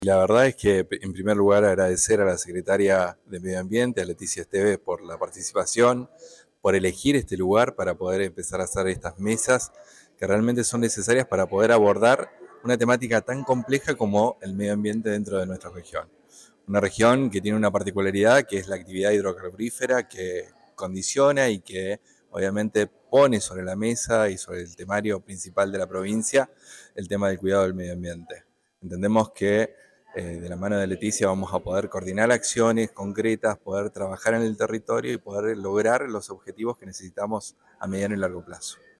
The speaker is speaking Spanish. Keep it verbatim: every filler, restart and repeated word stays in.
La verdad es que, en primer lugar, agradecer a la secretaria de Medio Ambiente, a Leticia Esteves, por la participación, por elegir este lugar para poder empezar a hacer estas mesas que realmente son necesarias para poder abordar una temática tan compleja como el medio ambiente dentro de nuestra región. Una región que tiene una particularidad, que es la actividad hidrocarburífera, que condiciona y que obviamente pone sobre la mesa y sobre el temario principal de la provincia el tema del cuidado del medio ambiente. Entendemos que eh, de la mano de Leticia vamos a poder coordinar acciones concretas, poder trabajar en el territorio y poder lograr los objetivos que necesitamos a mediano y largo plazo.